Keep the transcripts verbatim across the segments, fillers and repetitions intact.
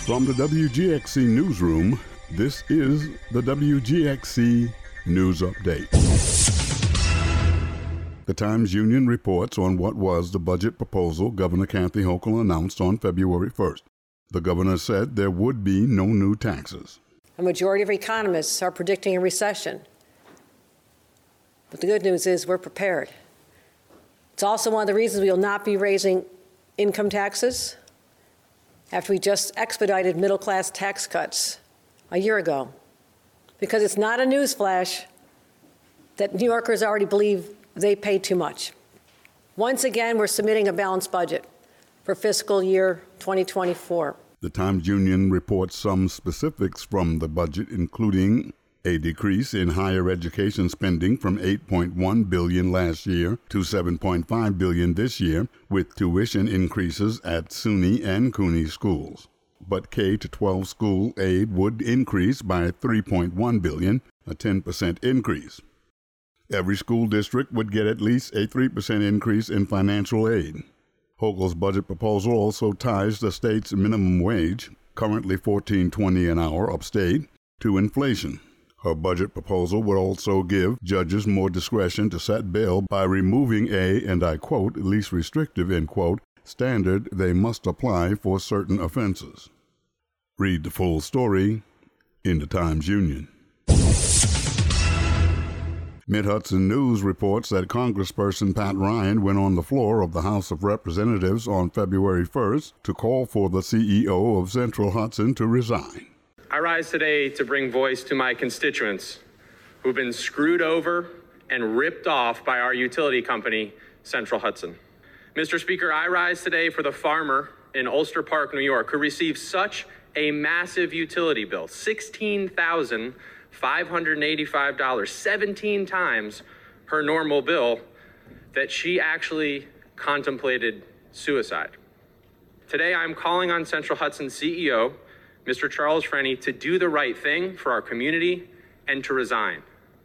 From the W G X C Newsroom, this is the W G X C News Update. The Times-Union reports on what was the budget proposal Governor Kathy Hochul announced on February first. The governor said there would be no new taxes. A majority of economists are predicting a recession. But the good news is we're prepared. It's also one of the reasons we will not be raising income taxes after we just expedited middle-class tax cuts a year ago. Because it's not a newsflash that New Yorkers already believe they pay too much. Once again, we're submitting a balanced budget for fiscal year twenty twenty-four. The Times-Union reports some specifics from the budget, including a decrease in higher education spending from eight point one billion dollars last year to seven point five billion dollars this year, with tuition increases at SUNY and CUNY schools. But K through twelve school aid would increase by three point one billion dollars, a ten percent increase. Every school district would get at least a three percent increase in financial aid. Hochul's budget proposal also ties the state's minimum wage, currently fourteen twenty an hour upstate, to inflation. Her budget proposal would also give judges more discretion to set bail by removing a, and I quote, least restrictive, end quote, standard they must apply for certain offenses. Read the full story in the Times-Union. Mid-Hudson News reports that Congressperson Pat Ryan went on the floor of the House of Representatives on February first to call for the C E O of Central Hudson to resign. I rise today to bring voice to my constituents who've been screwed over and ripped off by our utility company, Central Hudson. Mister Speaker, I rise today for the farmer in Ulster Park, New York, who received such a massive utility bill, sixteen thousand five hundred eighty-five dollars, seventeen times her normal bill, that she actually contemplated suicide. Today, I'm calling on Central Hudson C E O, Mister Charles Freni, to do the right thing for our community and to resign.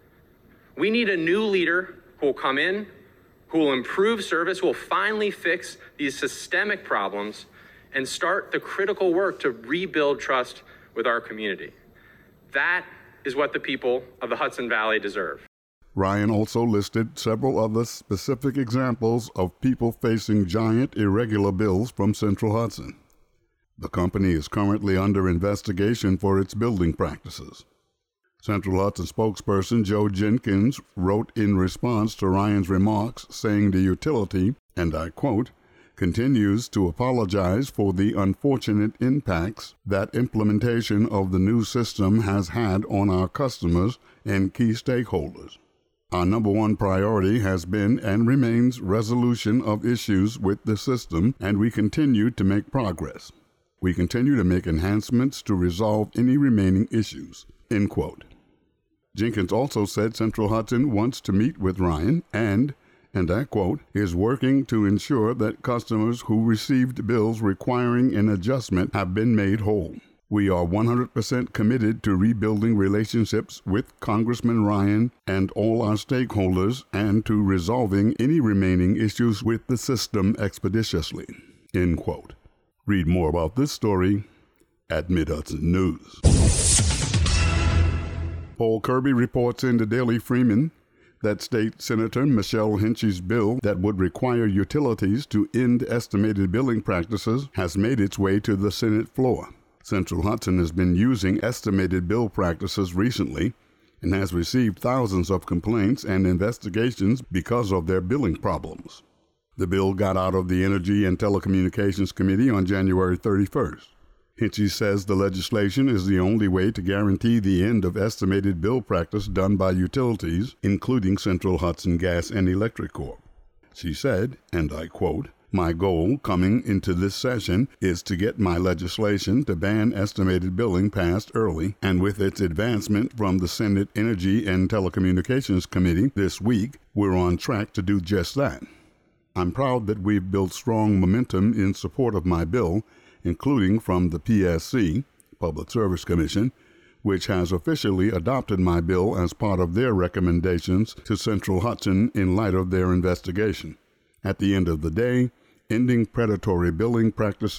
We need a new leader who will come in, who will improve service, who will finally fix these systemic problems and start the critical work to rebuild trust with our community. That is what the people of the Hudson Valley deserve. Ryan also listed several other specific examples of people facing giant irregular bills from Central Hudson. The company is currently under investigation for its building practices. Central Hudson spokesperson Joe Jenkins wrote in response to Ryan's remarks, saying the utility, and I quote, continues to apologize for the unfortunate impacts that implementation of the new system has had on our customers and key stakeholders. Our number one priority has been and remains resolution of issues with the system, and we continue to make progress. We continue to make enhancements to resolve any remaining issues, end quote. Jenkins also said Central Hudson wants to meet with Ryan and, and I quote, is working to ensure that customers who received bills requiring an adjustment have been made whole. We are one hundred percent committed to rebuilding relationships with Congressman Ryan and all our stakeholders and to resolving any remaining issues with the system expeditiously, end quote. Read more about this story at Mid-Hudson News. Paul Kirby reports in the Daily Freeman that State Senator Michelle Hinchy's bill that would require utilities to end estimated billing practices has made its way to the Senate floor. Central Hudson has been using estimated bill practices recently and has received thousands of complaints and investigations because of their billing problems. The bill got out of the Energy and Telecommunications Committee on January thirty-first. Hinchy says the legislation is the only way to guarantee the end of estimated bill practice done by utilities, including Central Hudson Gas and Electric Corp. She said, and I quote, "My goal coming into this session is to get my legislation to ban estimated billing passed early, and with its advancement from the Senate Energy and Telecommunications Committee this week, we're on track to do just that. I'm proud that we've built strong momentum in support of my bill, including from the P S C, Public Service Commission, which has officially adopted my bill as part of their recommendations to Central Hudson in light of their investigation. At the end of the day, ending predatory billing practices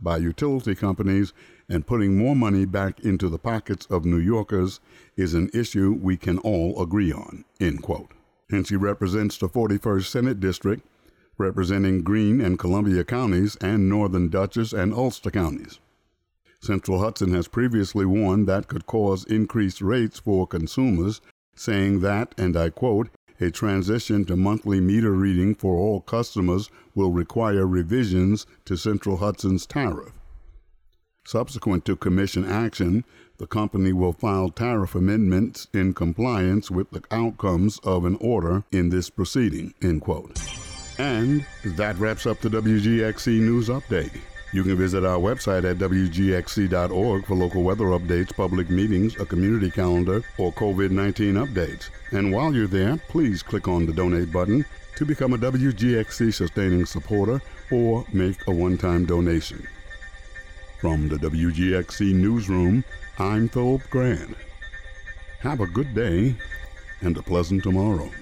by utility companies and putting more money back into the pockets of New Yorkers is an issue we can all agree on, end quote. And she represents the forty-first Senate District, representing Greene and Columbia counties and northern Dutchess and Ulster counties. Central Hudson has previously warned that could cause increased rates for consumers, saying that, and I quote, a transition to monthly meter reading for all customers will require revisions to Central Hudson's tariff. Subsequent to Commission action, the company will file tariff amendments in compliance with the outcomes of an order in this proceeding, end quote. And that wraps up the W G X C News Update. You can visit our website at W G X C dot org for local weather updates, public meetings, a community calendar, or COVID nineteen updates. And while you're there, please click on the donate button to become a W G X C sustaining supporter or make a one-time donation. From the W G X C Newsroom, I'm Philip Grant. Have a good day and a pleasant tomorrow.